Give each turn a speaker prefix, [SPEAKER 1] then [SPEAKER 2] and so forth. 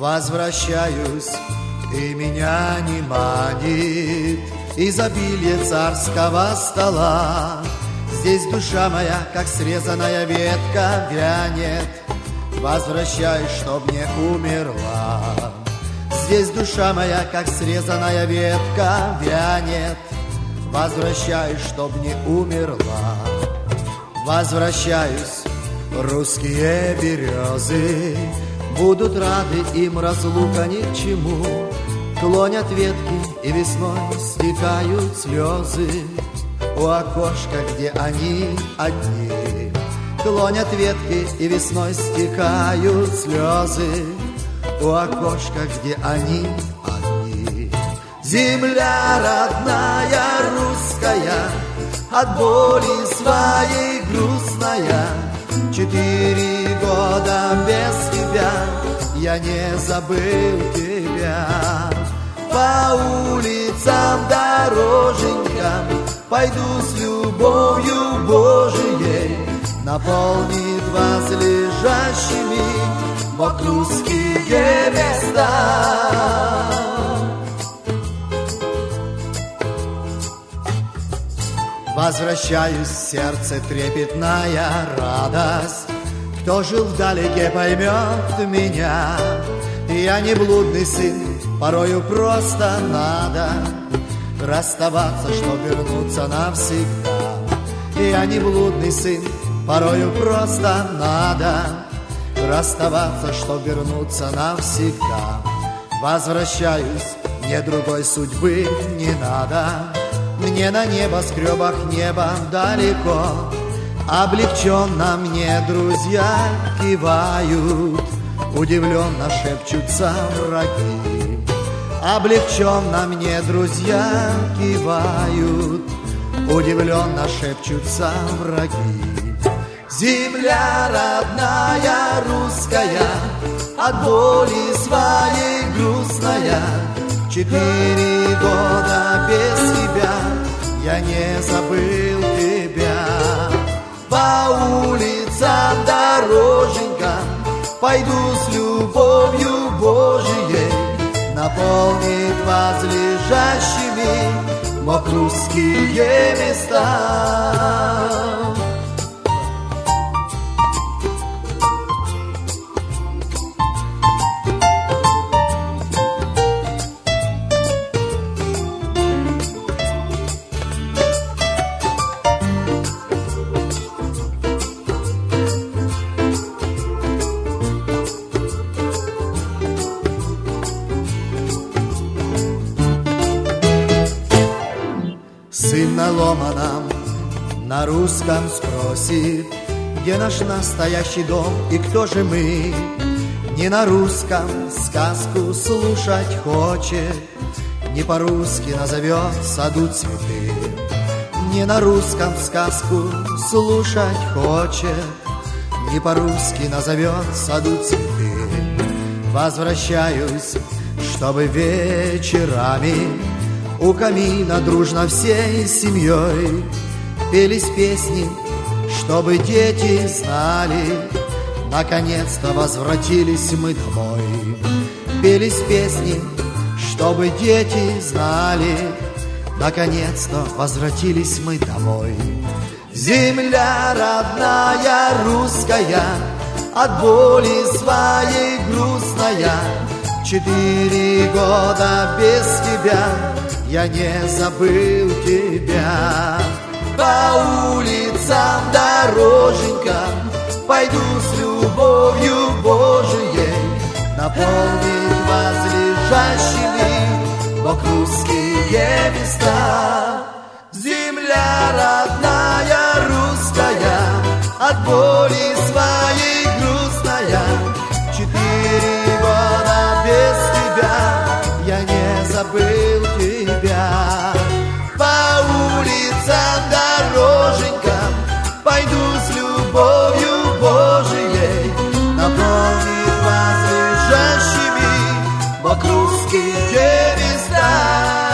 [SPEAKER 1] Возвращаюсь, и меня не манит изобилие царского стола. Здесь душа моя, как срезанная ветка, вянет. Возвращаюсь, чтоб не умерла. Здесь душа моя, как срезанная ветка, вянет. Возвращаюсь, чтоб не умерла. Возвращаюсь, русские березы будут рады, им разлука ни к чему. Клонят ветки, и весной стекают слезы у окошка, где они одни. Клонят ветки, и весной стекают слезы у окошка, где они одни. Земля родная русская, от боли своей грустная. 4 года без тебя я не забыл тебя. По улицам, дороженькам пойду с любовью Божией. Наполнит вас лежащими вокрузские места. Возвращаюсь, в сердце трепетная радость. Кто жил вдалеке, поймет меня. Я не блудный сын, порою просто надо расставаться, чтоб вернуться навсегда. Я не блудный сын, порою просто надо расставаться, чтоб вернуться навсегда. Возвращаюсь, мне другой судьбы не надо. Мне на небоскребах небо далеко. Облегченно мне друзья кивают, удивленно шепчутся враги. Облегченно мне друзья кивают, удивленно шепчутся враги. Земля родная русская, от боли своей грустная. 4 года без тебя я не забыл тебя. По улицам, дороженькам пойду с любовью Божией. Наполнит вас лежащими вокрузские места. Сын на ломаном на русском спросит, где наш настоящий дом и кто же мы. Не на русском сказку слушать хочет, не по-русски назовет в саду цветы. Не на русском сказку слушать хочет, не по-русски назовет в саду цветы. Возвращаюсь, чтобы вечерами у камина дружно всей семьей пелись песни, чтобы дети знали, наконец-то возвратились мы домой. Пелись песни, чтобы дети знали, наконец-то возвратились мы домой. Земля родная русская, от боли своей грустная. 4 года без тебя я не забыл тебя. По улицам, дороженькам пойду с любовью Божией. Наполнит вас лежащими вокрузские места. Земля родная русская, от боли своей грустная. 4 года без тебя я не забыл тебя. По улицам, дороженькам пойду с любовью Божией. Наполнит вас лежащими вокрузские места.